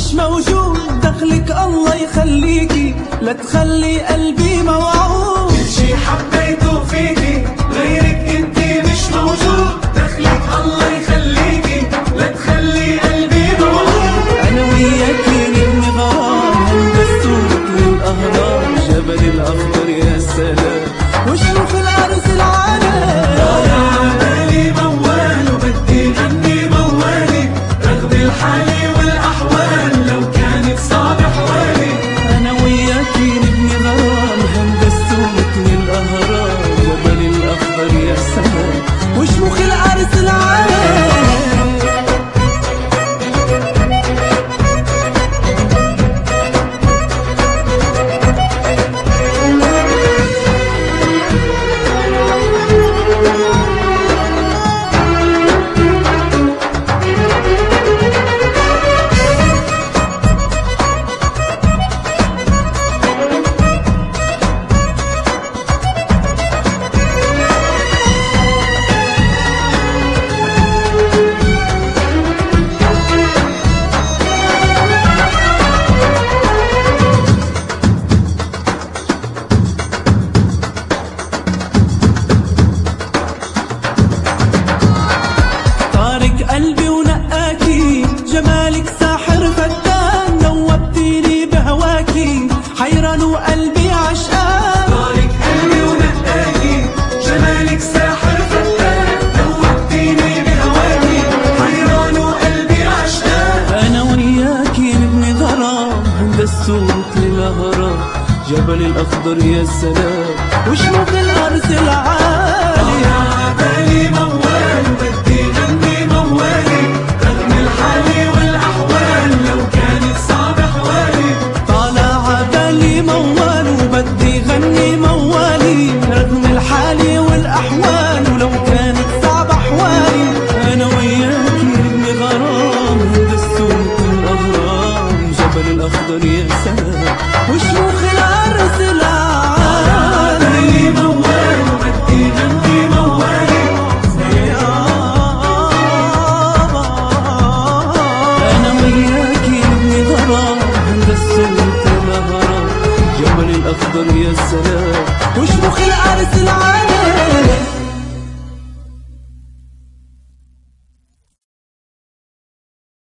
مش موجود دخلك الله يخليكي، لا تخلي قلبي موعود. كل شي حبيته فيكي غيرك انتي مش موجود، دخلك الله يخليكي لا تخلي قلبي موعود. انا وياكي نبني غرام عند السوق والاهرام، جبل الاخضر يا سلام وشوف العرس العالم. طالع عبالي موال وبدي غني موالي، رغم الحالي والاحوال لو كانت صعبة حوالي. انا وياكي نبني غرام عند السوق والاهرام، جبل الاخضر يا سلام وشوف العرس العالم. قلبي ونقاكي جمالك ساحر فتان، نوبتيني بهواكي حيران وقلبي عشقان. طارق قلبي ونقاكي جمالك ساحر فتان، نوبتيني بهواكي حيران وقلبي عشقان. انا وياكي نبني غرام عند السوق للهرام، جبل الاخضر يا سلام وشموخ الارض العالي. عبالي موال وبدي غني موالي، رغم الحالي والاحوال لو كانت صعبة حوالي. طالع عبالي موال وبدي غني موالي، رغم الحالي والاحوال ولو كانت صعبة حوالي. انا وياكي نبني غرام عند السوق والاهرام، جبل الاخضر يا سلام وشموخ الارض العالي. عبالي موال وبدي غني موالي، انا وياكي نبني غرام عند السوق والاهرام، جبل الاخضر يا سلام